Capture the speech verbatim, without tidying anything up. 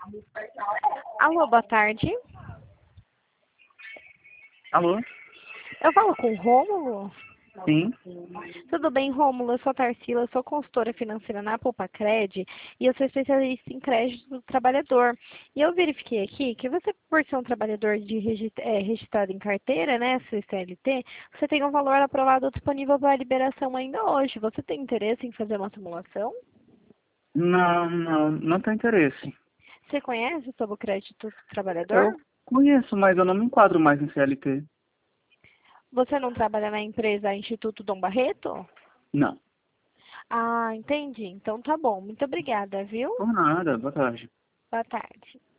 Alô, boa tarde. Alô? Eu falo com o Rômulo? Sim. Tudo bem, Rômulo? Eu sou a Tarsila, eu sou consultora financeira na Poupa-Cred e eu sou especialista em crédito do trabalhador. E eu verifiquei aqui que você, por ser um trabalhador de regi- é, registrado em carteira, né, C L T, você tem um valor aprovado disponível para liberação ainda hoje. Você tem interesse em fazer uma simulação? Não, não, não tenho interesse. Você conhece sobre o crédito do trabalhador? Eu conheço, mas eu não me enquadro mais em C L T. Você não trabalha na empresa Instituto Dom Barreto? Não. Ah, entendi. Então tá bom. Muito obrigada, viu? Por nada, boa tarde. Boa tarde.